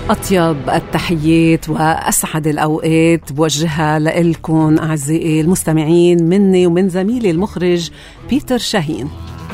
أطيب التحيات وأسعد الأوقات بوجهها لإلكم أعزائي المستمعين مني ومن زميلي المخرج بيتر شاهين.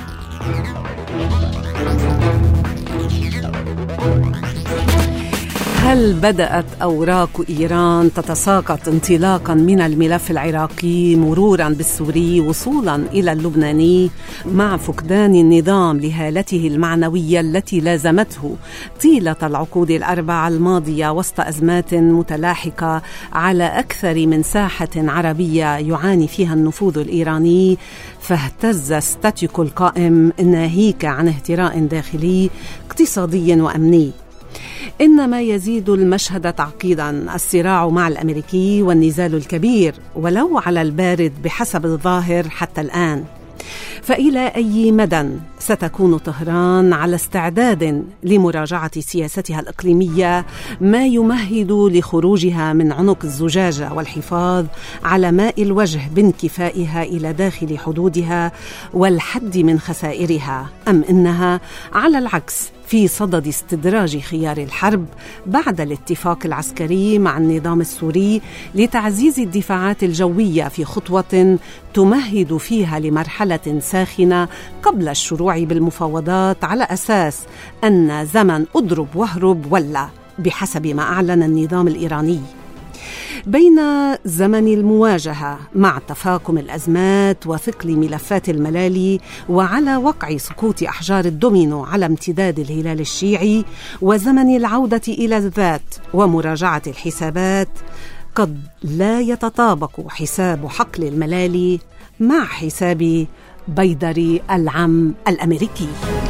هل بدأت أوراق إيران تتساقط انطلاقا من الملف العراقي مرورا بالسوري وصولا إلى اللبناني مع فقدان النظام لهالته المعنوية التي لازمته طيلة العقود الأربع الماضية وسط أزمات متلاحقة على أكثر من ساحة عربية يعاني فيها النفوذ الإيراني؟ فاهتز ستاتيكو القائم ناهيك عن اهتراء داخلي اقتصادي وأمني. إنما يزيد المشهد تعقيدا الصراع مع الأمريكي والنزال الكبير ولو على البارد بحسب الظاهر حتى الآن. فإلى أي مدى ستكون طهران على استعداد لمراجعة سياستها الإقليمية ما يمهد لخروجها من عنق الزجاجة والحفاظ على ماء الوجه بانكفائها إلى داخل حدودها والحد من خسائرها، أم إنها على العكس في صدد استدراج خيار الحرب بعد الاتفاق العسكري مع النظام السوري لتعزيز الدفاعات الجوية في خطوة تمهد فيها لمرحلة ساخنة قبل الشروع بالمفاوضات على أساس أن زمن أضرب واهرب ولا بحسب ما أعلن النظام الإيراني. بين زمن المواجهة مع تفاقم الأزمات وثقل ملفات الملالي وعلى وقع سقوط أحجار الدومينو على امتداد الهلال الشيعي وزمن العودة إلى الذات ومراجعة الحسابات، قد لا يتطابق حساب حقل الملالي مع حساب بيدر العم الأمريكي.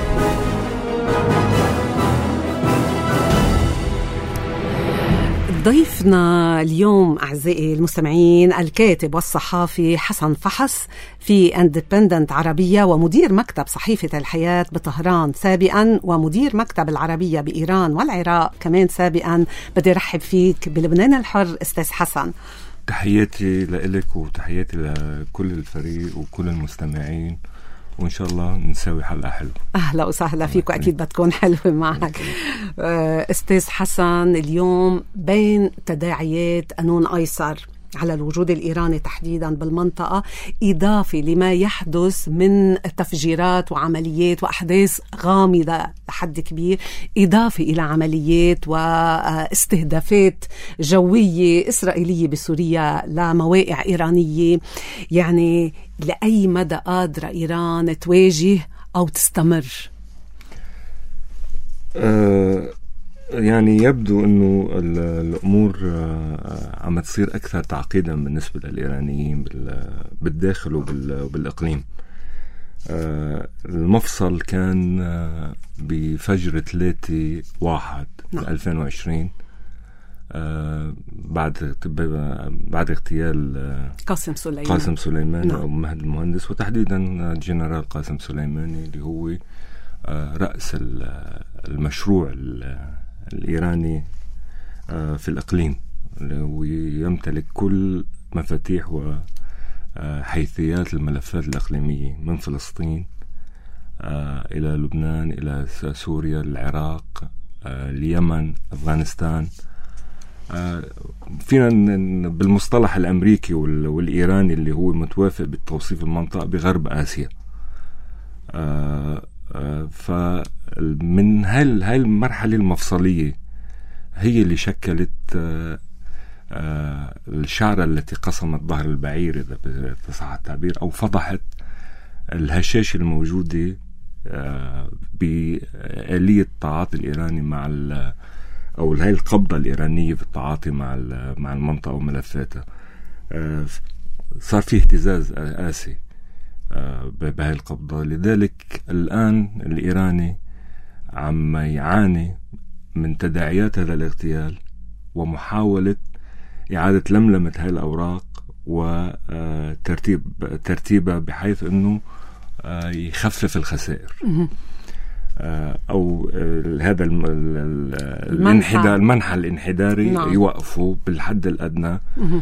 ضيفنا اليوم أعزائي المستمعين الكاتب والصحافي حسن فحص في اندبندنت عربية ومدير مكتب صحيفة الحياة بطهران سابقا ومدير مكتب العربية بإيران والعراق كمان سابقا. بدي أرحب فيك بلبنان الحر أستاذ حسن. تحياتي لإلك وتحياتي لكل الفريق وكل المستمعين، وإن شاء الله نسوي حلقة حلوة. أهلا وسهلا فيك وأكيد بتكون حلوة معك. أستاذ حسن، اليوم بين تداعيات قانون أيسر على الوجود الإيراني تحديدا بالمنطقة، إضافة لما يحدث من تفجيرات وعمليات وأحداث غامضة لحد كبير، إضافة إلى عمليات واستهدافات جوية إسرائيلية بسوريا لمواقع إيرانية، يعني لأي مدى قادرة إيران تواجه أو تستمر؟ يعني يبدو أنه الأمور عم تصير أكثر تعقيدا بالنسبة للإيرانيين بالداخل وبالإقليم. المفصل كان بفجر 3/1 2020 بعد اغتيال قاسم سليماني أو مهد المهندس، وتحديدا الجنرال قاسم سليماني اللي هو رأس المشروع الإيراني في الإقليم، ويمتلك كل مفاتيح وحيثيات الملفات الإقليمية من فلسطين إلى لبنان إلى سوريا العراق اليمن أفغانستان. فينا بالمصطلح الأمريكي والإيراني اللي هو متوافق بالتوصيف المنطقة بغرب آسيا. فمن هاي المرحلة المفصلية هي اللي شكلت الشعرة التي قسمت ظهر البعير إذا بصح التعبير، أو فضحت الهشاشة الموجودة بآلية التعاطي الإيراني مع أو هاي القبضة الإيرانية في التعاطي مع المنطقة وملفاتها. صار فيه اهتزاز آسي بهاي القبضة، لذلك الآن الإيراني عم يعاني من تداعيات هذا الاغتيال ومحاولة إعادة لملمة هاي الأوراق وترتيبها بحيث أنه يخفف الخسائر أو هذا المنحى الانحداري يوقفوا بالحد الأدنى،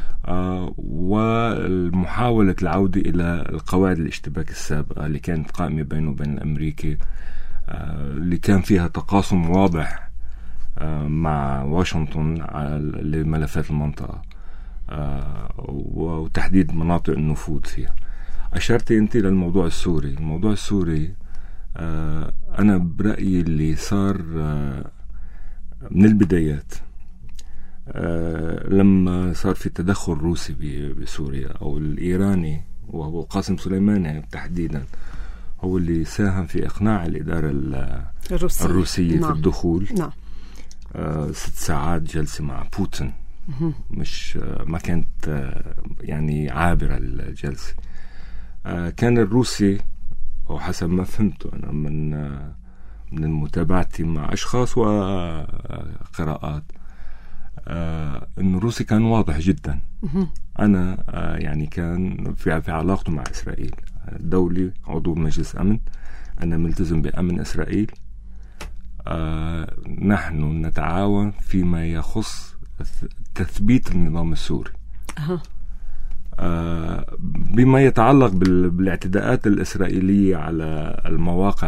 والمحاولة العودة إلى القواعد الاشتباك السابقة اللي كانت قائمة بينه وبين الأمريكي، اللي كان فيها تقاسم واضح مع واشنطن لملفات المنطقة وتحديد مناطق النفوذ فيها. أشرتي أنت للموضوع السوري. الموضوع السوري أنا برأيي اللي صار من البدايات لما صار في تدخل روسي بسوريا أو الإيراني، وهو قاسم سليماني تحديدا هو اللي ساهم في إقناع الإدارة الروسية في الدخول. 6 ساعات جلسة مع بوتين، مش ما كانت يعني عابرة الجلسة. كان الروسي، وحسب ما فهمته أنا من متابعتي مع أشخاص وقراءات، إنه الروسي كان واضح جدا. أنا يعني كان في علاقته مع إسرائيل، دولي عضو مجلس أمن، أنا ملتزم بأمن إسرائيل، نحن نتعاون فيما يخص تثبيت النظام السوري. بما يتعلق بالاعتداءات الإسرائيلية على المواقع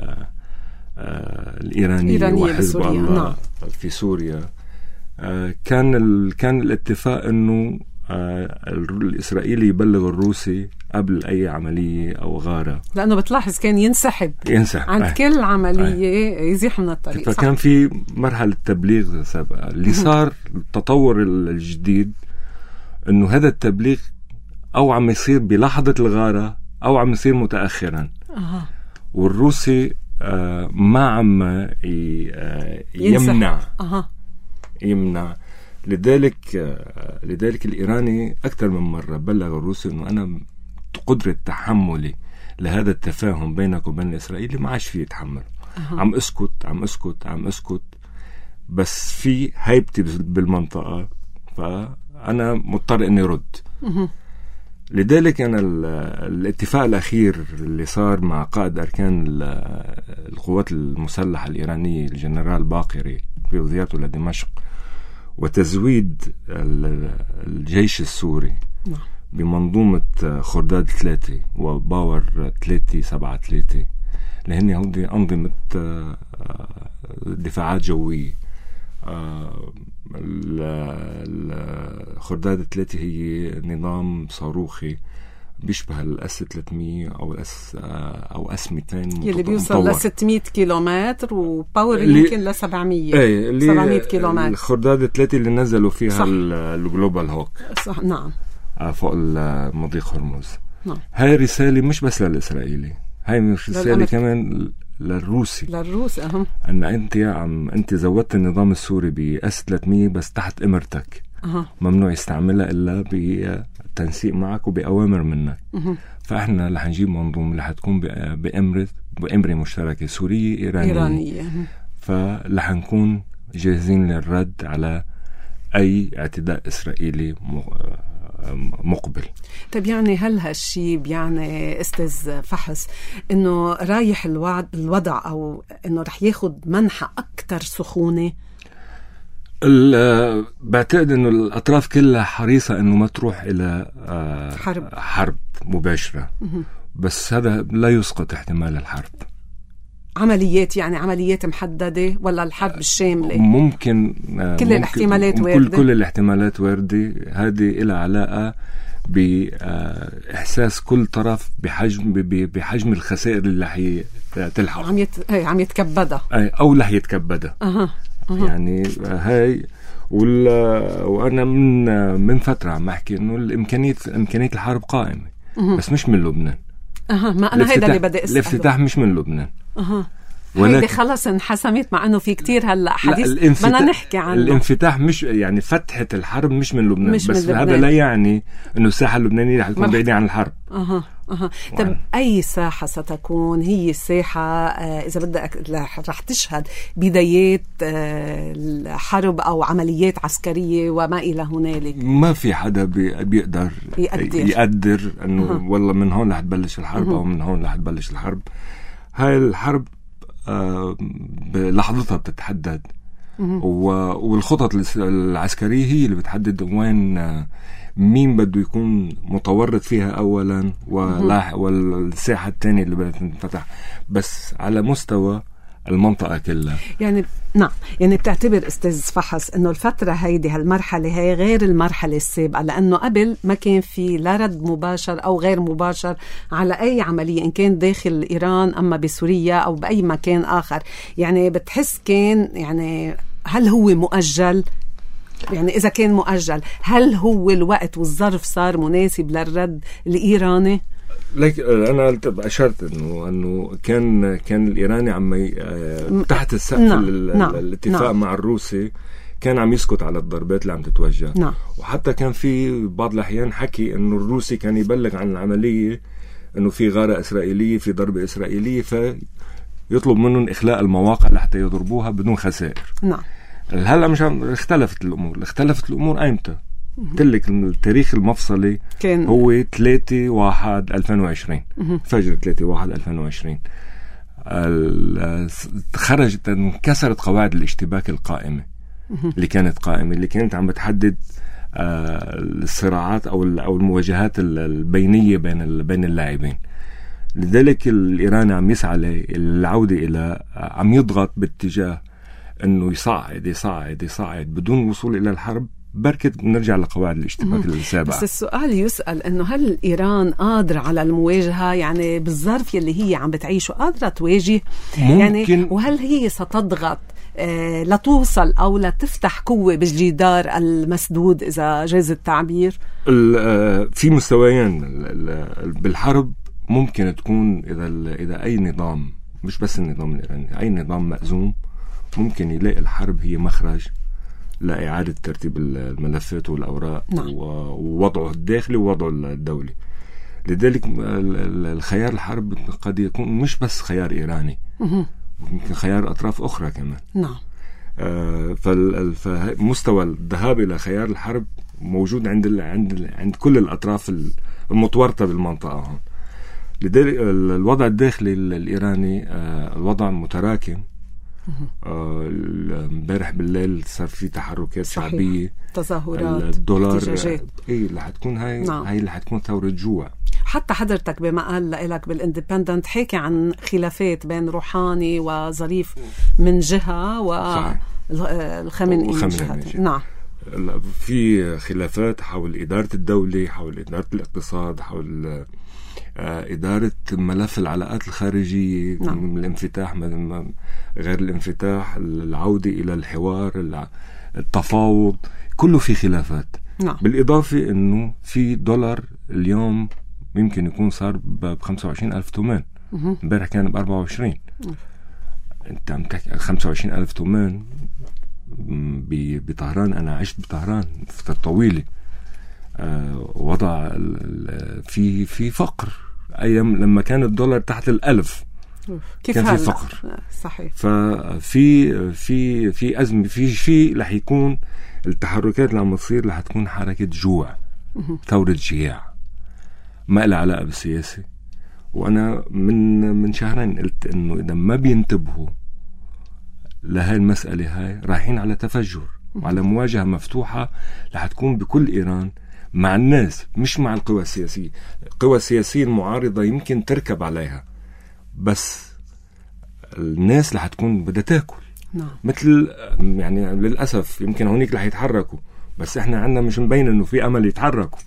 الإيرانية وحزب الله في سوريا، كان الاتفاق إنه الإسرائيلي يبلغ الروسي قبل أي عملية أو غارة، لأنه بتلاحظ كان ينسحب عند كل عملية يزيح من الطريق. فكان في مرحلة تبليغ سابقة. اللي صار التطور الجديد إنه هذا التبليغ أو عم يصير بلحظة الغارة أو عم يصير متأخرا. والروسي ما عم يمنع. لذلك الإيراني أكثر من مرة بلغ الروسي إنه أنا قدرة تحملي لهذا التفاهم بينك وبين الإسرائيلي ما عاش فيه يتحمل. عم أسكت بس في هيبتي بالمنطقة، فأنا مضطر إني رد. لذلك أنا الاتفاق الأخير اللي صار مع قائد أركان القوات المسلحة الإيرانية الجنرال باقري في زيارته لدمشق وتزويد الجيش السوري بمنظومة خرداد 3 وباور 373 لهن هودي أنظمة دفاعات جوية. خرداد 3 هي نظام صاروخي بيشبه الأس 300 أو أس 200 اللي بيوصل ل 600 كيلومتر وباور يمكن ل 700 كيلومتر. الخرداد 3 اللي نزلوا فيها الجلوبال هوك، صح. نعم. فوق مضيق هرمز. نعم. هاي رسالة مش بس للإسرائيلي، هاي رسالة كمان للروسي. أن أنت زودت النظام السوري بأس 300 بس تحت إمرتك. ممنوع يستعملها إلا بتنسيق معك وبأوامر منك. فإحنا رح نجيب منظومة رح تكون بأمر مشتركة سورية إيرانية. فرح نكون جاهزين للرد على أي اعتداء إسرائيلي مقبل. طيب يعني هل هالشي يعني أستاذ فحص إنه رايح الوضع أو إنه رح ياخد منحى أكتر سخونة؟ بعتقد إنه الأطراف كلها حريصة إنه ما تروح إلى حرب مباشرة. بس هذا لا يسقط احتمال الحرب. عمليات محددة ولا الحرب الشاملة؟ ممكن كل الاحتمالات واردة. كل الاحتمالات واردة. هذه إلى علاقة بإحساس كل طرف بحجم الخسائر اللي هي تلحق عم يتكبدها أو لا يتكبدها. يعني هاي وأنا من فترة عم أحكي إنه إمكانية الحرب قائمة. بس مش من لبنان. ما أنا هيدا اللي بدي أسأله. الافتتاح مش من لبنان. هيدي خلص انحسمت، مع انه في كتير هلا حديث بدنا نحكي عنه. الانفتاح مش يعني فتحة الحرب مش من لبنان، بس هذا لا يعني انه الساحة اللبنانية رح تكون بعيدة عن الحرب. طب اي ساحة ستكون هي الساحة اذا بدك رح تشهد بدايات الحرب او عمليات عسكرية وما الى هنالك؟ ما في حدا بيقدر يقدر انه والله من هون رح تبلش الحرب او من هون رح تبلش الحرب. هاي الحرب بلحظتها بتتحدد، والخطط العسكرية هي اللي بتحدد وين مين بده يكون متورط فيها أولا والساحة الثانية اللي بدها تنفتح. بس على مستوى المنطقة كلها. يعني نعم، يعني بتعتبر أستاذ فحص أنه الفترة هيدي هالمرحلة هي غير المرحلة السابقة، لأنه قبل ما كان في لا رد مباشر أو غير مباشر على أي عملية إن كان داخل إيران أما بسوريا أو بأي مكان آخر. يعني بتحس كان يعني هل هو مؤجل؟ يعني إذا كان مؤجل هل هو الوقت والظرف صار مناسب للرد الإيراني؟ لك أنا أشرت إنه كان الإيراني عم تحت السقف الاتفاق مع الروسي كان عم يسكت على الضربات اللي عم تتوجه. وحتى كان في بعض الأحيان حكي إنه الروسي كان يبلغ عن العملية إنه في غارة إسرائيلية في ضربة إسرائيلية فيطلب منهم إخلاء المواقع لحتى يضربوها بدون خسائر. هلا مش اختلفت الأمور أيمتى؟ قلت التاريخ المفصلي كان هو 3/1/2020 فجر 3/1/2020 خرجت انكسرت قواعد الاشتباك القائمة اللي كانت عم بتحدد الصراعات أو المواجهات البينية بين اللاعبين. لذلك الإيراني عم يسعى للعودة إلى عم يضغط باتجاه أنه يصعد بدون وصول إلى الحرب. بركة نرجع لقواعد الاشتباك السابقة. بس السؤال يسأل أنه هل إيران قادرة على المواجهة؟ يعني بالظرف يلي هي عم بتعيشه قادرة تواجه يعني؟ وهل هي ستضغط لتوصل أو لتفتح قوة بالجدار المسدود إذا جاز التعبير؟ في مستويين بالحرب ممكن تكون إذا أي نظام مش بس النظام الإيراني أي نظام مأزوم ممكن يلاقي الحرب هي مخرج لإعادة ترتيب الملفات والأوراق ووضعه الداخلي ووضعه الدولي. لذلك الخيار الحرب قد يكون مش بس خيار إيراني ممكن خيار أطراف أخرى كمان. فمستوى الذهاب إلى خيار الحرب موجود عند كل الأطراف المتورطة بالمنطقة هون. لذلك الوضع الداخلي الإيراني الوضع متراكم. امبارح بالليل صار في تحركات شعبية تظاهرات الدولار اللي حتكون هاي اللي حتكون ثورة جوع. حتى حضرتك بما قال لك بالاندبندنت حكي عن خلافات بين روحاني وظريف من جهة والخامنئي من جهة. في خلافات حول إدارة الدولة حول إدارة الاقتصاد حول إدارة ملف العلاقات الخارجية الانفتاح غير الانفتاح العودة إلى الحوار التفاوض كله في خلافات. بالإضافة أنه في دولار اليوم يمكن يكون صار ب25,000 تومان امبارح كان ب24. أنت عم تحكي 25,000 تومان بطهران. أنا عشت بطهران فترة طويلة. وضع في فقر أيام لما كان الدولار تحت 1000 كان في فقر. صحيح. في أزمة في رح يكون التحركات اللي عم تصير رح تكون حركة جوع ثورة جياع ما لها علاقة بالسياسة. وأنا من شهرين قلت إنه إذا ما بينتبهوا لهاي المسألة هاي رايحين على تفجر وعلى مواجهة مفتوحة رح تكون بكل إيران مع الناس مش مع القوى السياسية. القوى السياسية المعارضة يمكن تركب عليها بس الناس رح تكون بدها تاكل. مثل يعني للأسف يمكن هونيك رح يتحركوا بس احنا عندنا مش مبين انه في امل يتحركوا.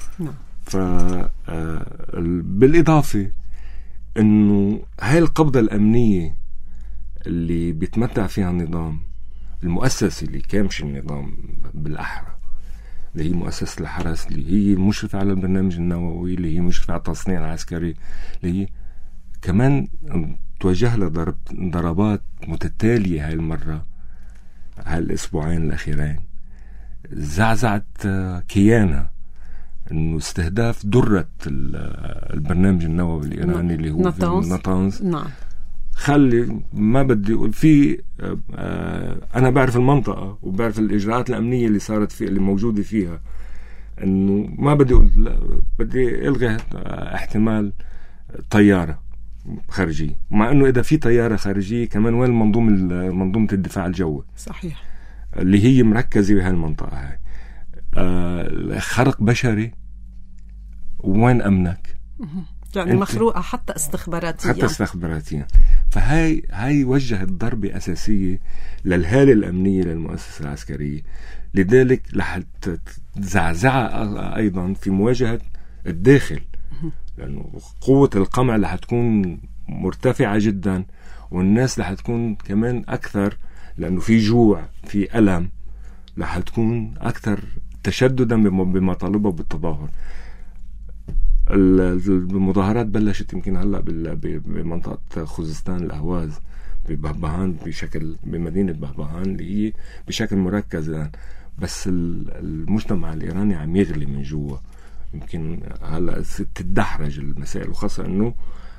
بالإضافة انه هاي القبضة الأمنية اللي بيتمتع فيها النظام المؤسسي اللي كامش النظام بالأحرى اللي هي مؤسسة الحرس اللي هي مشرفة على البرنامج النووي اللي هي مشرفة على التصنيع العسكري اللي هي كمان توجه لها ضربات متتالية هاي المرة هاي الأسبوعين الأخيرين زعزعت كيانها إنه استهداف درة البرنامج النووي الإيراني اللي هو نطنز. خلي ما بدي أقول في أنا بعرف المنطقة وبعرف الإجراءات الأمنية اللي صارت في اللي موجودة فيها إنه ما بدي أقول بدي ألغي احتمال طيارة خارجية مع إنه إذا في طيارة خارجية كمان وين منظومة الدفاع الجوي صحيح اللي هي مركزة بهاي المنطقة هاي خرق بشري وين أمنك يعني مخروقة حتى استخباراتيا فهاي وجهت ضربة أساسية للهالة الأمنية للمؤسسة العسكرية. لذلك رح تزعزعها أيضا في مواجهة الداخل، لأنه قوة القمع رح تكون مرتفعة جدا، والناس رح تكون كمان أكثر، لأنه في جوع في ألم، رح تكون أكثر تشددا بمطالبه بالتظاهر. المظاهرات بلشت يمكن هلا بمنطقة خوزستان الأهواز ببهبهان بمدينة بهبهان اللي هي بشكل مركز الآن. بس المجتمع الإيراني عم يغلي من جوا. يمكن هلا تتدحرج المسائل، وخاصة إنه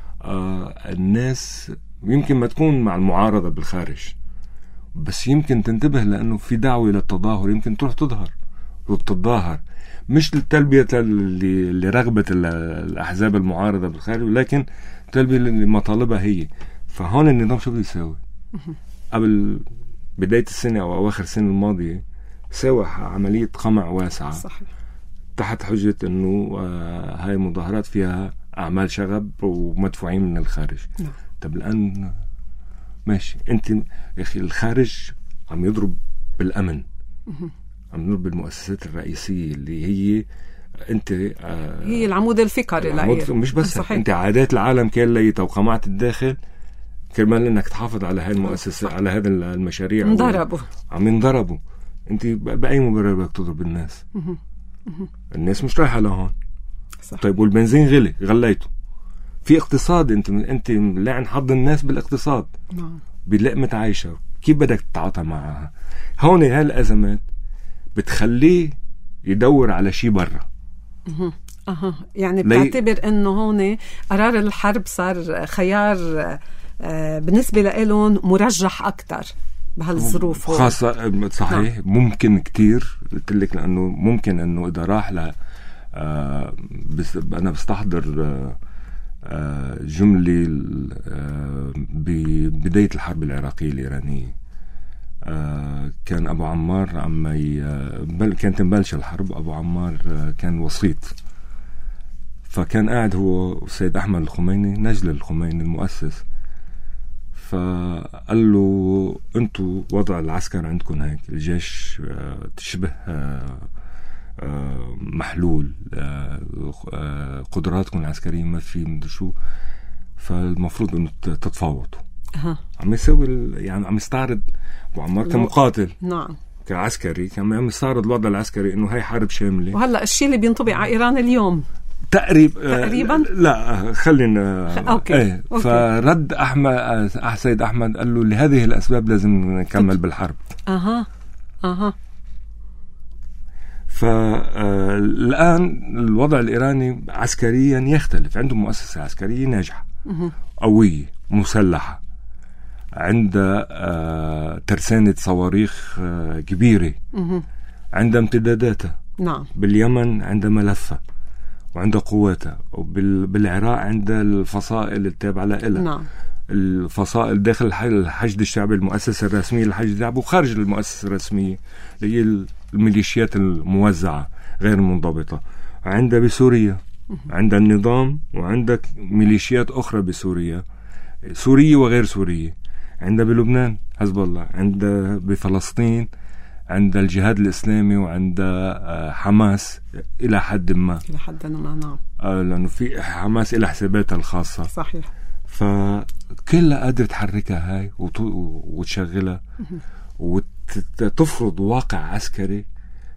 الناس يمكن ما تكون مع المعارضة بالخارج، بس يمكن تنتبه لأنه في دعوة للتظاهر، يمكن تروح تظهر وتتظاهر، مش للتلبية لرغبة الأحزاب المعارضة بالخارج، ولكن تلبية لمطالبها هي. فهون النظام شو بده يساوي؟ قبل بداية السنة أو أواخر السنة الماضية سوى عملية قمع واسعة، صحيح، تحت حجة أنه هاي مظاهرات فيها أعمال شغب ومدفوعين من الخارج. طب الآن ماشي، أنت يا أخي الخارج عم يضرب بالأمن، عم يضرب بالمؤسسات الرئيسية اللي هي أنت هي العمود الفقري. مش بس صحيح. أنت عادات العالم كلها وقمعت الداخل كرمال أنك تحافظ على هاي المؤسسة، على هذا المشاريع عم ينضربوا. أنت بأي مبرر بدك تضرب الناس؟ الناس مش رايحة لهون. صح. طيب والبنزين غليته في اقتصاد، انت لعن حظ الناس بالاقتصاد، بلقمة عايشة، كيف بدك تتعاطى معها؟ هون هالأزمات بتخليه يدور على شيء برا. يعني بتعتبر انه هون قرار الحرب صار خيار بالنسبة لهم مرجح أكتر بهالظروف خاصة. صحيح. ممكن كتير قلت لك، لأنه ممكن أنه إذا راح أنا بستحضر جملة ببداية الحرب العراقية الإيرانية. كان أبو عمار كانت مبلشة الحرب، أبو عمار كان وسيط، فكان قاعد هو والسيد أحمد الخميني، نجل الخميني المؤسس، فقال له أنتوا وضع العسكر عندكم هيك، الجيش تشبه محلول، قدراتكم العسكرية ما في مدري شو، فالمفروض أنه تتفاوضوا. عم يسوي يعني عم يستعرض أبو عمار كمقاتل، نعم، كعسكري، كان عم يستعرض الوضع العسكري إنه هاي حرب شاملة. وهلأ الشيء اللي بينطبق على إيران اليوم تقريبا لا خلينا أوكي. فرد سيد أحمد قال له لهذه الأسباب لازم نكمل بالحرب. فالآن الوضع الإيراني عسكريا يختلف. عندهم مؤسسة عسكرية ناجحة قوية مسلحة، عندها ترسانة صواريخ كبيرة، عندها امتداداتها. نعم. باليمن عندها ملفة وعندها قواتها، وبالعراق عندها الفصائل التابعة لها. نعم. الفصائل داخل الحشد الشعبي، المؤسسة الرسمية للحشد الشعبي، وخارج المؤسسة الرسمية اللي هي الميليشيات الموزعة غير المنضبطة. عندها بسوريا عندها النظام، وعندك ميليشيات أخرى بسوريا، سورية وغير سورية. عندها بلبنان حزب الله، عندها بفلسطين عند الجهاد الإسلامي، وعند حماس إلى حد ما. نعم. لأنه في حماس إلى حساباتها الخاصة. صحيح. فكلها قادرة تحركها هاي وتشغلها وتفرض واقع عسكري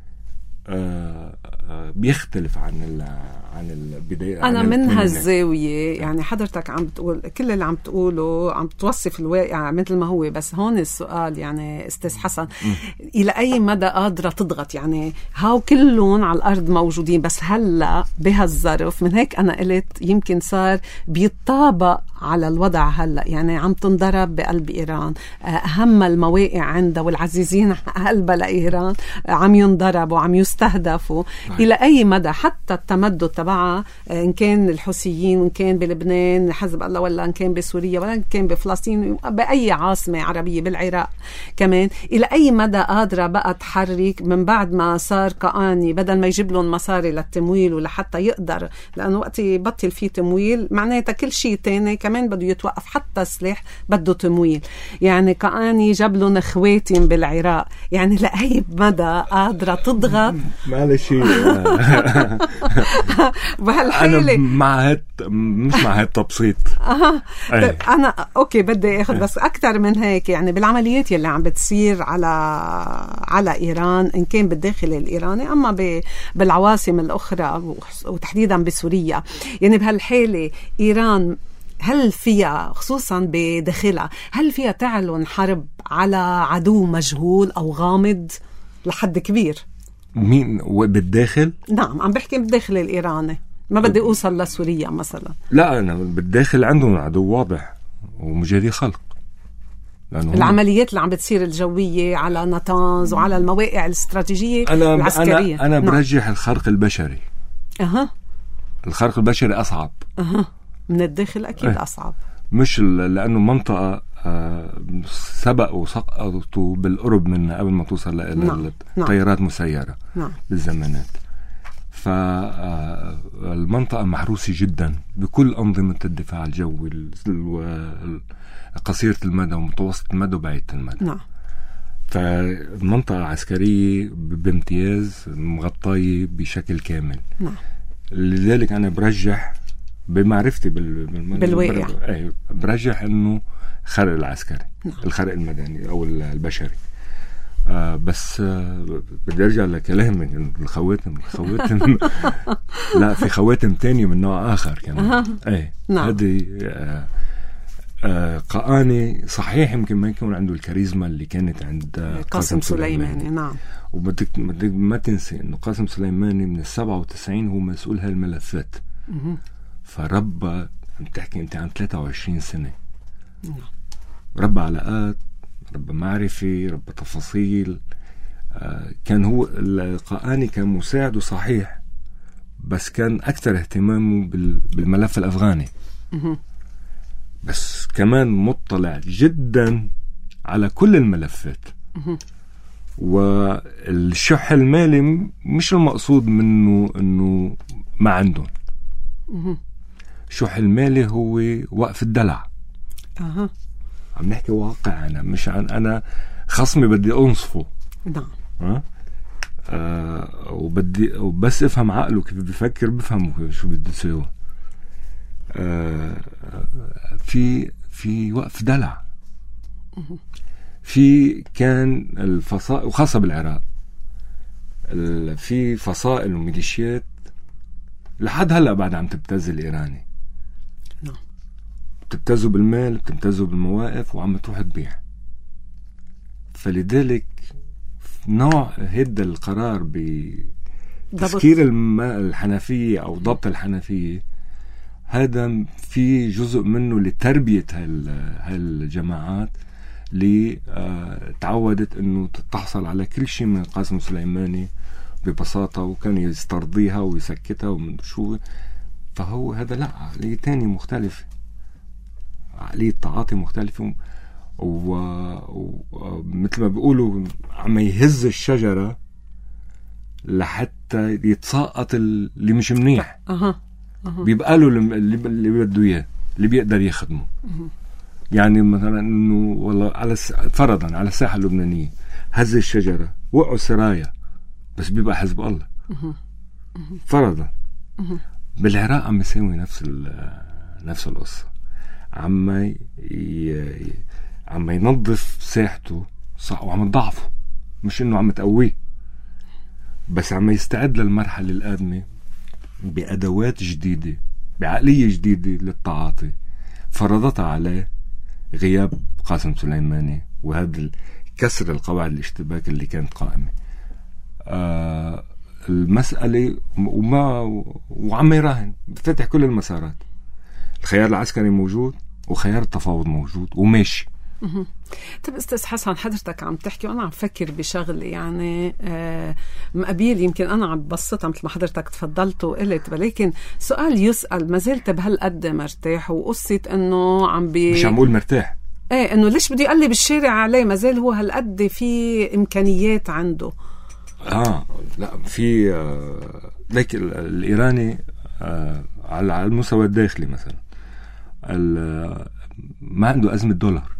بيختلف عن البداية. أنا من هالزاوية يعني حضرتك عم بتقول كل اللي عم تقوله، عم توصف الواقع مثل ما هو، بس هون السؤال يعني أستاذ حسن، إلى أي مدى قادرة تضغط؟ يعني هاو كلهم على الأرض موجودين، بس هلأ بهالظرف، من هيك أنا قلت يمكن صار بيطابق على الوضع هلأ، يعني عم تنضرب بقلب إيران، أهم المواقع عندها والعزيزين قلبها لإيران عم ينضربوا وعم يستهدفوا. إلى أي مدى حتى التمدد تبعها، إن كان الحوثيين، وإن كان بلبنان حزب الله، ولا إن كان بسوريا، ولا إن كان بفلسطين، بأي عاصمة عربية، بالعراق كمان، إلى أي مدى قادرة بقى تحرك من بعد ما صار كأني بدل ما يجيب لهم مصاري للتمويل ولا حتى يقدر، لأنه وقت يبطل فيه تمويل معناتها كل شيء تاني كمان بده يتوقف، حتى السلاح بده تمويل. يعني كأني جاب لهم خواتم بالعراق، يعني لأي مدى قادرة تضغط معلش بهالحالة. أنا مش مع هالتبسيط. طيب أنا أوكي بدي أخذ بس أكتر من هيك. يعني بالعمليات يلي عم بتصير على إيران إن كان بالداخل الإيراني أما بالعواصم الأخرى وتحديدا بسوريا، يعني بهالحالة إيران هل فيها خصوصا بداخلها هل فيها تعلن حرب على عدو مجهول أو غامض لحد كبير؟ مين بالداخل؟ نعم عم بحكي بالداخل الإيراني، ما بدي أوصل لسوريا مثلا. لا أنا بالداخل عندهم عدو واضح ومجري خلق. العمليات اللي عم بتصير الجوية على نطنز وعلى المواقع الاستراتيجية العسكرية. أنا برجح الخرق البشري. الخرق البشري أصعب. من الداخل أكيد أصعب، مش لأنه منطقة سبق وسقطوا بالقرب من قبل ما توصل إلى طيارات مسيرة بالزمانات. فالمنطقة محروسة جدا بكل أنظمة الدفاع الجوي قصيرة المدى ومتوسط المدى وبعيدة المدى. فالمنطقة عسكرية بامتياز مغطية بشكل كامل. لذلك أنا برجح بمعرفتي بالواقع برجح إنه الخرق العسكري الخرق المدني أو البشري. بس بدي أرجع لكلامك الخواتم لا في خواتم تانية من نوع آخر كمان. هذه قآني صحيح يمكن ما يكون عنده الكاريزما اللي كانت عند قاسم سليماني. نعم. وبدك ما تنسي إنه قاسم سليماني من 97 هو مسؤول هالملفات. فربى عم تحكي أنت عن 23 سنة. ربى علاقات، ربى معرفة، ربى تفاصيل. كان هو القآني كان مساعده صحيح، بس كان أكثر اهتمامه بالملف الأفغاني. بس كمان مطلع جدا على كل الملفات. والشح المالي مش المقصود منه انه ما عندهم. الشح المالي هو وقف الدلع. عم نحكي واقع، أنا مش عن أنا خصمي بدي أنصفه. نعم. وبس أفهم عقله كيف بيفكر بفهمه شو بدي يسوي. في وقف دلع. في كان الفصائل وخاصة بالعراق في فصائل وميليشيات لحد هلأ بعد عم تبتز الإيراني. بتبتزوا بالمال، بتبتزوا بالمواقف، وعم تروح تبيع. فلذلك نوع هيدا القرار بتسكير الحنفية أو ضبط الحنفية، هذا في جزء منه لتربية هالجماعات اللي تعودت أنه تحصل على كل شيء من قاسم سليماني ببساطة، وكان يسترضيها ويسكتها ومن شو. فهو هذا لا، عقلية تانية مختلفة، عقلية تعاطي مختلفة. ومثل ما بيقولوا عم يهز الشجرة لحتى يتساقط اللي مش منيح. بيبقى له اللي بده اياه، اللي بيقدر يخدمه. يعني مثلا انه والله فرضا على الساحة اللبنانية هز الشجرة، وقعوا سرايا، بس بيبقى حزب الله. فرضا بالعراق عم يسوي نفس القصة. عم ينظف ساحته صح، وعم يضعفه، مش انه عم تقويه، بس عم يستعد للمرحلة القادمة بأدوات جديدة، بعقلية جديدة للتعاطي فرضتها عليه غياب قاسم سليماني وهذا كسر القواعد الاشتباك اللي كانت قائمة. المسألة وعم يراهن بفتح كل المسارات. الخيار العسكري موجود وخيار التفاوض موجود وماشي. طب أستاذ حسن، حضرتك عم تحكي وأنا عم فكر بشغل يعني مقابيل يمكن أنا عم بسطها مثل ما حضرتك تفضلت وقلت، ولكن سؤال يسأل ما زلت بهالقد مرتاح، وقصة إنه مش عم بقول مرتاح، إنه ليش بدي يقلب الشارع عليه، ما زال هو هالقد في إمكانيات عنده. لا في لكن الإيراني على المستوى الداخلي مثلا ما عنده أزمة دولار،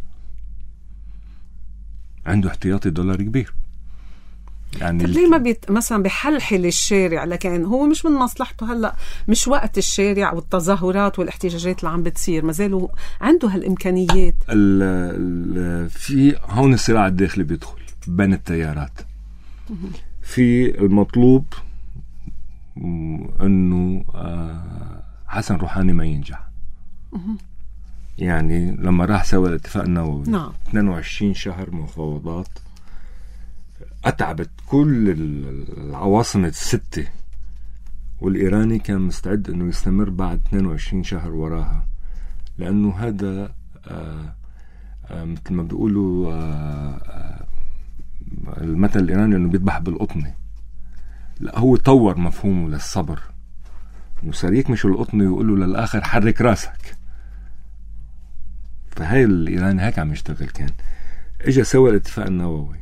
عنده احتياطي دولار كبير. يعني ليه ما مثلا بحلحل الشارع؟ لكن هو مش من مصلحته هلا، مش وقت الشارع والتظاهرات والاحتجاجات اللي عم بتصير، ما زالوا عنده هالامكانيات. في هون الصراع الداخلي بيدخل بين التيارات. في المطلوب انه حسن روحاني ما ينجح. يعني لما راح سوى الاتفاق النووي 22 شهر مفاوضات أتعبت كل العواصم الستة، والإيراني كان مستعد أنه يستمر بعد 22 شهر وراها، لأنه هذا مثل ما بيقولوا المثل الإيراني أنه بيذبح بالقطنة. لا، هو طور مفهومه للصبر، وصار يكمش القطنة ويقوله للآخر حرك راسك. فهاي الإيراني هيك عم يشتغل. كان إجا سوى الاتفاق النووي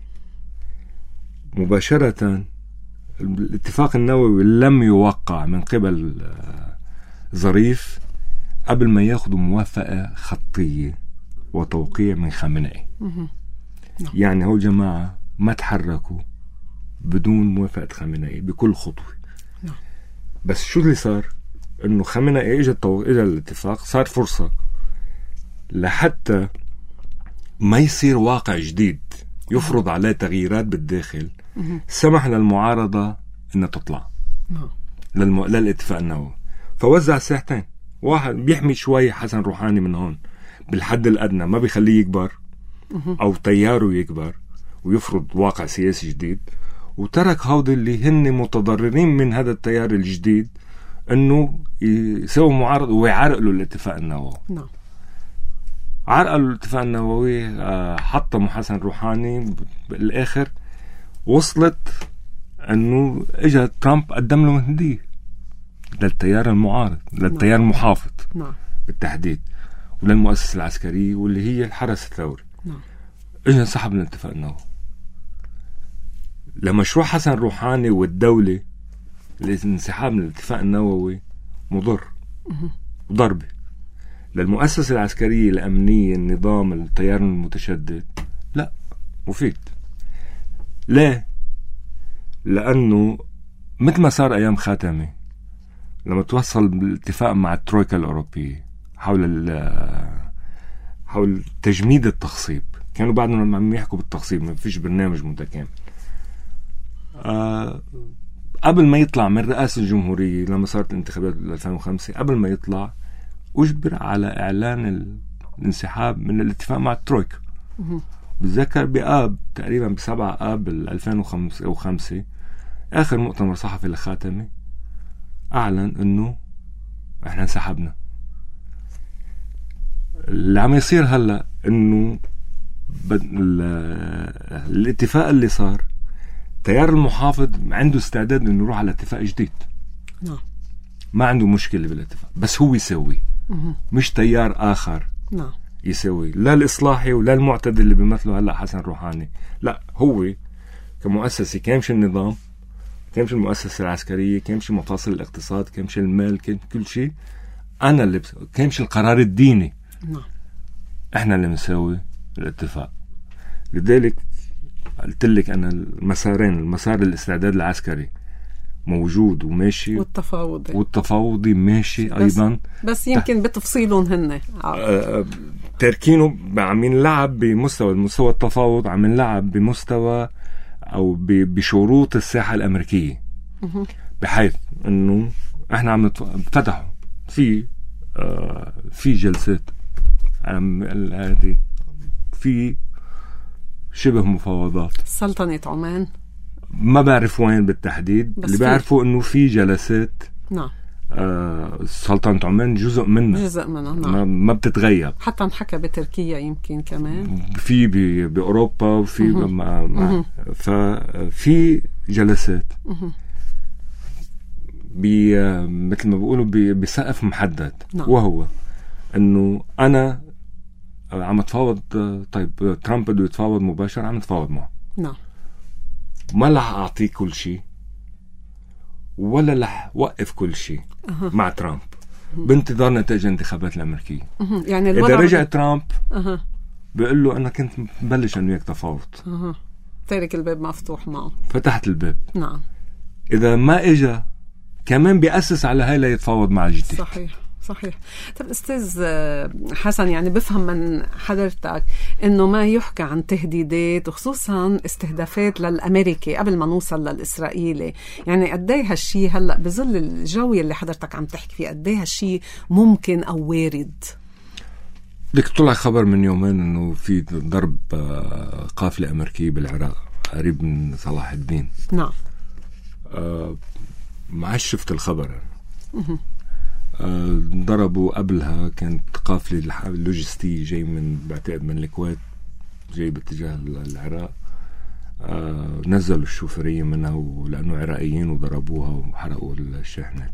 مباشرة. الاتفاق النووي لم يوقع من قبل ظريف قبل ما ياخدوا موافقة خطية وتوقيع من خامنئي. يعني هو جماعة ما تحركوا بدون موافقة خامنئي بكل خطوة. بس شو اللي صار؟ انه خامنئي اجى الاتفاق، صار فرصة لحتى ما يصير واقع جديد يفرض عليه تغييرات بالداخل. سمح للمعارضة انها تطلع للاتفاق النووي، فوزع ساحتين. واحد بيحمي شوي حسن روحاني من هون بالحد الأدنى، ما بيخليه يكبر أو تياره يكبر ويفرض واقع سياسي جديد، وترك هؤلاء اللي هن متضررين من هذا التيار الجديد انه يسوي معارضة ويعرقلوا الاتفاق النووي. عرقلوا الاتفاق النووي، حطموا حسن روحاني بالاخر. وصلت انه اجى ترامب قدم له هدية للتيار المعارض، للتيار المحافظ بالتحديد، وللمؤسسة العسكرية واللي هي الحرس الثوري. اجى انسحب من الاتفاق النووي. لمشروع حسن روحاني والدولة الانسحاب من الاتفاق النووي مضر وضربة. للمؤسسة العسكرية الأمنية النظام التيار المتشدد لا، مفيد. ليه؟ لأنه مثل ما صار أيام خاتمي لما توصل بالاتفاق مع الترويكا الأوروبية حول تجميد التخصيب. كانوا بعدهم عم يحكوا بالتخصيب، ما فيش برنامج متكامل. قبل ما يطلع من رئاسة الجمهورية لما صارت الانتخابات 2005، قبل ما يطلع أجبر على إعلان الانسحاب من الاتفاق مع الترويكا. بتذكر بآب تقريبا ب7 آب 2005 آخر مؤتمر صحفي لخاتمي أعلن إنه إحنا انسحبنا. اللي عم يصير هلا إنه الاتفاق اللي صار، تيار المحافظ عنده استعداد إنه يروح على اتفاق جديد. ما عنده مشكلة بالاتفاق، بس هو يسوي، مش تيار آخر يسوي، لا الإصلاحي ولا المعتدل اللي بيمثله هلا حسن روحاني. لا، هو كمؤسسة كيمشي النظام، كيمشي المؤسسة العسكرية، كيمشي مفاصل الاقتصاد، كيمشي المال، كل شيء أنا اللي كيمشي القرار الديني. إحنا اللي بنسوي الاتفاق. لذلك قلت لك أنا المسارين، المسار الاستعداد العسكري موجود وماشي، والتفاوضي ماشي أيضا، بس يمكن بتفصيلهم هن تركينه عم ينلعب بمستوى التفاوض، عم ينلعب بمستوى أو بشروط الساحة الأمريكية، بحيث أنه إحنا عم فتحوا في جلسات هذه، في شبه مفاوضات. سلطنة عمان ما بعرف وين بالتحديد، اللي بعرفه انه في جلسات. سلطنة عمان جزء منها ما بتتغيب. حتى انحكى بتركيا يمكن كمان، في بأوروبا، وفي ففي جلسات مثل ما بيقولوا بسقف محدد. وهو انه انا عم اتفاوض. طيب ترامب بده يتفاوض مباشر، عم اتفاوض معه. ما رح أعطيه كل شيء ولا رح وقف كل شيء مع ترامب. بانتظار نتائج الانتخابات الأمريكية. يعني إذا رجع ترامب بيقول له أنا كنت مبلش أنه يتفاوض، تارك الباب مفتوح معه، فتحت الباب. نعم. إذا ما إجا كمان بيأسس على هاي ليتفاوض مع الجديد. صحيح. طب أستاذ حسن، يعني بفهم من حضرتك إنه ما يحكى عن تهديدات وخصوصا استهدافات للأمريكي قبل ما نوصل للإسرائيلي، يعني قديه هالشي هلأ بظل الجوي اللي حضرتك عم تحكي فيه، قديه هالشي ممكن أو وارد؟ بدك طلع خبر من يومين إنه في ضرب قافلة أمريكية بالعراق قريب من صلاح الدين. نعم. ما عادش شفت الخبر. ضربوا قبلها كانت قافلة اللوجستية جاي بعتقد من الكويت جاي باتجاه العراق. نزلوا الشوفرية منها لأنه عراقيين وضربوها وحرقوا الشاحنات.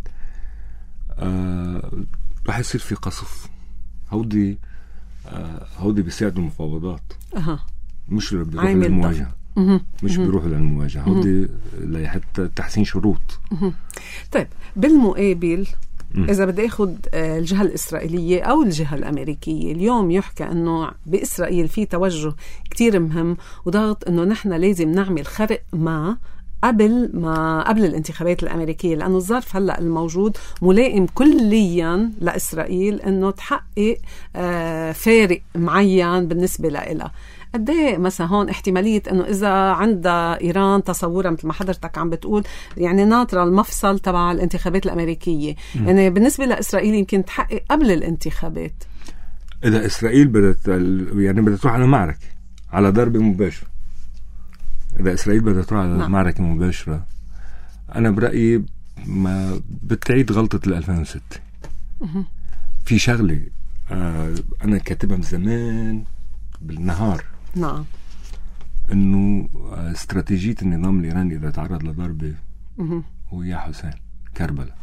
رح يصير في قصف. هودي بيساعدوا المفاوضات. مش اللي بيروحوا للمواجهة. مش بيروحوا للمواجهة. هودي حتى تحسين شروط. طيب بالمقابل إذا بدي أخذ الجهة الإسرائيلية أو الجهة الأمريكية، اليوم يحكى أنه بإسرائيل في توجه كتير مهم وضغط أنه نحن لازم نعمل خرق ما قبل الانتخابات الأمريكية، لأنه الظرف هلأ الموجود ملائم كليا لإسرائيل أنه تحقق فارق معين بالنسبة لها. قديه مثلا هون احتمالية أنه إذا عندها إيران تصورها مثل ما حضرتك عم بتقول يعني ناطرة المفصل تبع الانتخابات الأمريكية، يعني بالنسبة لإسرائيل يمكن تحقق قبل الانتخابات؟ إذا إسرائيل بدأت تروح على معركة، على ضربة مباشرة، إذا إسرائيل بدأت تروح على معركة مباشرة، أنا برأيي ما بتعيد غلطة 2006. في شغلة أنا كاتبها من زمان بالنهار. نعم. إنه استراتيجية النظام الإيراني إذا تعرض لضربة هو يا حسين كربلاء.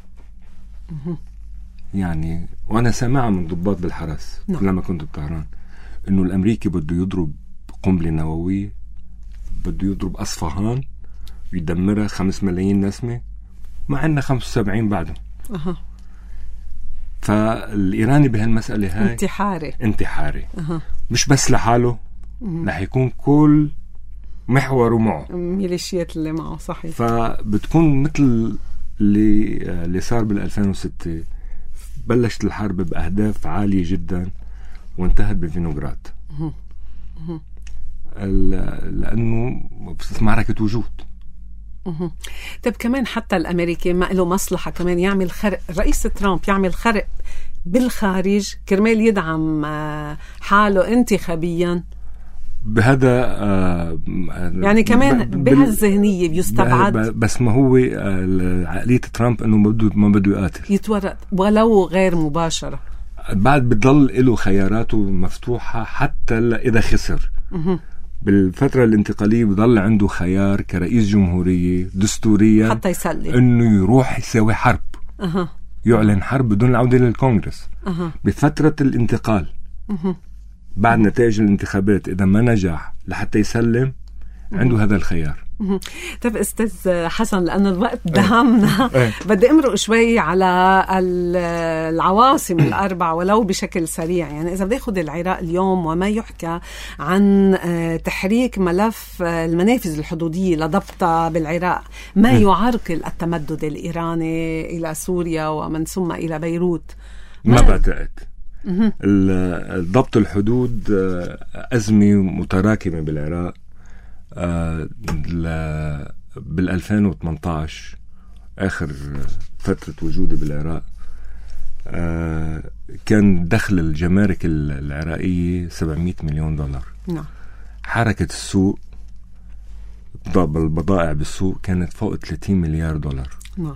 يعني وأنا سامعها من ضباط بالحرس. نعم. لما كنت بطهران إنه الأمريكي بده يضرب قنبلة نووية، بده يضرب أصفهان ويدمرها 5 ملايين نسمة، مع عندنا 75 بعدهم. فالإيراني بهالمسألة هاي انتحاري. مش بس لحاله، رح يكون كل محوره معه، ميليشيات اللي معه. صحيح. فبتكون مثل اللي صار بال2006. بلشت الحرب بأهداف عالية جدا وانتهت بفينوغراد، لأنه معركة وجود. طيب كمان حتى الأمريكي ما له مصلحة كمان يعمل خرق، الرئيس ترامب يعمل خرق بالخارج كرمال يدعم حاله انتخابيا. بهذا يعني كمان بهالذهنية بيستبعد. بس ما هو عقلية ترامب انه ما بده يقاتل، يتورط ولو غير مباشرة. بعد بتضل له خياراته مفتوحة حتى إذا خسر. بالفترة الانتقالية بضل عنده خيار كرئيس جمهورية دستوريا حتى يسلم انه يروح يسوي حرب. يعلن حرب بدون العودة للكونغرس. بفترة الانتقال بعد نتائج الانتخابات إذا ما نجح لحتى يسلم عنده هذا الخيار. طيب أستاذ حسن، لأن الوقت دهمنا بدي أمرق شوي على العواصم الأربع ولو بشكل سريع. يعني إذا بدي أخذ العراق اليوم وما يحكى عن تحريك ملف المنافذ الحدودية لضبطها بالعراق، ما يعرقل التمدد الإيراني إلى سوريا ومن ثم إلى بيروت؟ ما بعتقد. ضبط الحدود أزمة متراكمة بالعراق. بال2018 آخر فترة وجودي بالعراق كان دخل الجمارك العراقية $700 مليون. نعم. حركة السوق البضائع بالسوق كانت فوق $30 مليار. نعم.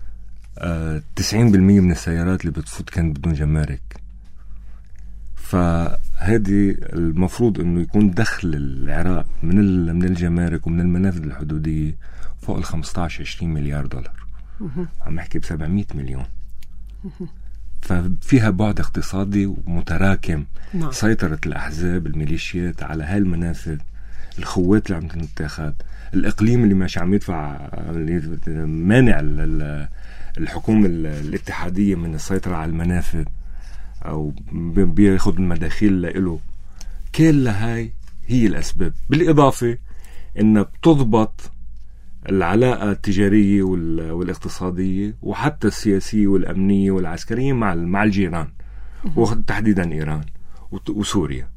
90% من السيارات اللي بتفوت كانت بدون جمارك. فهذه المفروض انه يكون دخل العراق من الجمارك ومن المنافذ الحدودية فوق $15-20 مليار. عم نحكي ب700 مليون. ففيها بعد اقتصادي ومتراكم. نعم. سيطرة الأحزاب الميليشيات على هاي المنافذ، الخوات اللي عم تتاخد، الإقليم اللي مش عم يدفع مانع الحكومة الاتحادية من السيطرة على المنافذ أو بياخد المداخيل له. كل هاي هي الأسباب، بالإضافة إنها بتضبط العلاقة التجارية والاقتصادية وحتى السياسية والأمنية والعسكرية مع الجيران، وتحديدا إيران وسوريا.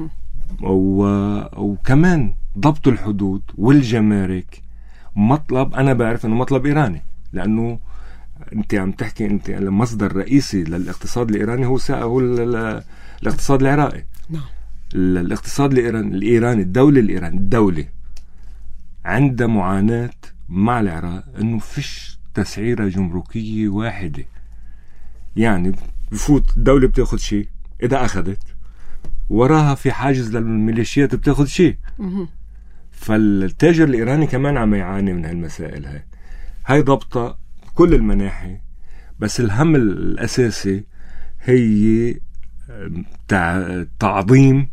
وكمان ضبط الحدود والجمارك مطلب، أنا بعرف أنه مطلب إيراني، لأنه أنت عم تحكي أنت المصدر الرئيسي للاقتصاد الإيراني هو الاقتصاد العراقي. الاقتصاد الإيراني الدولة عندها معاناة مع العراق أنه فيش تسعيرة جمركية واحدة. يعني بفوت الدولة بتاخد شيء، إذا أخذت وراها في حاجز للميليشيات بتاخد شيء. فالتاجر الإيراني كمان عم يعاني من هالمسائل هاي ضبطة كل المناحي. بس الهم الأساسي هي تعظيم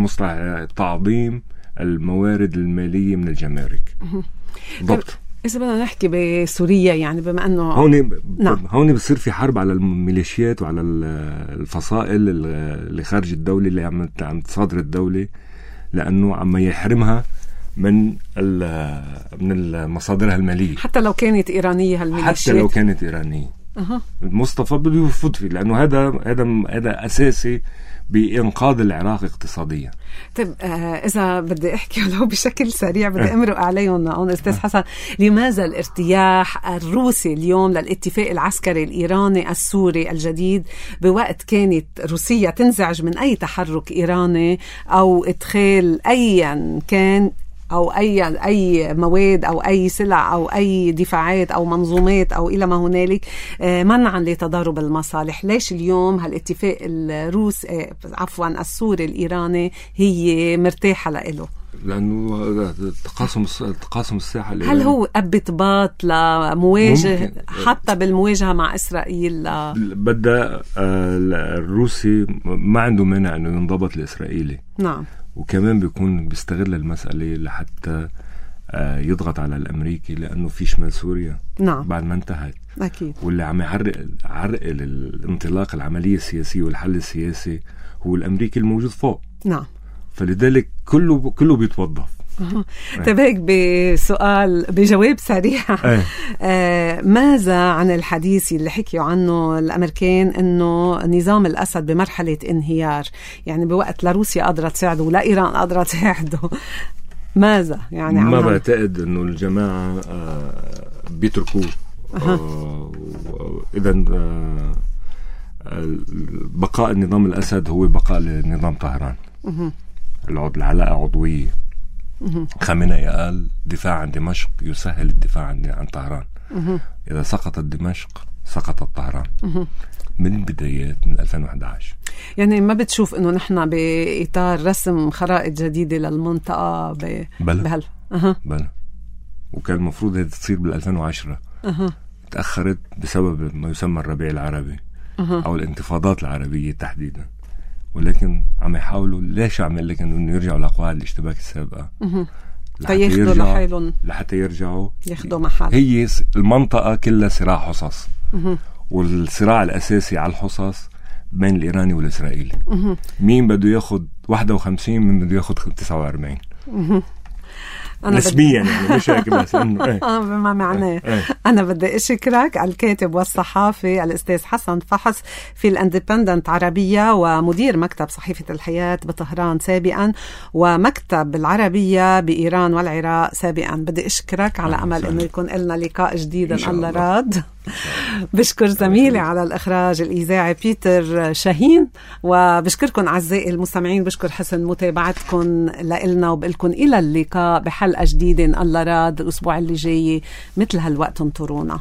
الموارد المالية من الجمارك. ضبط. إذا بدنا نحكي بسوريا، يعني بما أنه هون بصير في حرب على الميليشيات وعلى الفصائل اللي خارج الدولة اللي عم تصادر الدولة، لأنه عم يحرمها من مصادرها المالية، حتى لو كانت إيرانية هالميليشيات. حتى لو كانت إيرانية. مصطفى بده يفوت فيه، لأنه هذا أساسي بإنقاذ العراق اقتصاديا. طيب إذا بدي أحكي لو بشكل سريع بدي أمرق عليهم أستاذ حسن، لماذا الارتياح الروسي اليوم للاتفاق العسكري الإيراني السوري الجديد بوقت كانت روسيا تنزعج من أي تحرك إيراني أو إدخال أيا كان أو أي مواد أو أي سلع أو أي دفاعات أو منظومات أو إلى ما هنالك منعا لتضارب المصالح؟ ليش اليوم هالاتفاق السوري الإيراني هي مرتاحة له؟ لأنه تقاسم الساحة هل هو أبطباط لمواجهة حتى بالمواجهة مع إسرائيل؟ بدأ الروسي ما عنده مانع أنه ينضبط الإسرائيلي. نعم. وكمان بيكون بيستغل المسألة لحتى يضغط على الأمريكي، لأنه في شمال سوريا نعم. بعد ما انتهت أكيد. واللي عم يعرقل الانطلاق العملية السياسية والحل السياسي هو الأمريكي الموجود فوق. نعم. فلذلك كله بيتوظف. تبهك بجواب سريع. ماذا عن الحديث اللي حكيوا عنه الأمريكان أنه نظام الأسد بمرحلة انهيار، يعني بوقت لروسيا قادرة تساعده ولا إيران قادرة تساعده؟ ماذا يعني؟ ما بعتقد أنه الجماعة بيتركوه. إذن بقاء النظام الأسد هو بقاء لنظام طهران. العلاقة عضوية. خامنئي قال دفاع عن دمشق يسهل الدفاع عن طهران. إذا سقطت دمشق سقطت طهران. من البدايات من 2011. يعني ما بتشوف إنه نحن بإطار رسم خرائط جديدة للمنطقة بلا. بلا. وكان المفروض هذا تصير بال2010. تأخرت بسبب ما يسمى الربيع العربي أو الانتفاضات العربية تحديدا. ولكن عم يحاولوا، ليش عم لك انه يرجعوا لقواعد الاشتباك السابقة لحتى يرجعوا ياخذوا محل. هي المنطقة كلها صراع حصص، والصراع الأساسي على الحصص بين الإيراني والإسرائيلي. مين بده ياخد 51 مين بده ياخد 49 نسبيا يعني مش هيك بس انه بما معناه. انا بدي اشكرك الكاتب والصحافي الاستاذ حسن فحص في الاندبندنت عربية ومدير مكتب صحيفة الحياة بطهران سابقا ومكتب العربية بإيران والعراق سابقا. بدي اشكرك على امل انه يكون لنا لقاء جديد ان الله راد. بشكر زميلي على الإخراج الإذاعي بيتر شاهين، وبشكركم أعزائي المستمعين. بشكر حسن متابعتكم لإلنا، وبقلكم إلى اللقاء بحلقة جديدة إن الله راد الأسبوع اللي جاي مثل هالوقت انطرونا.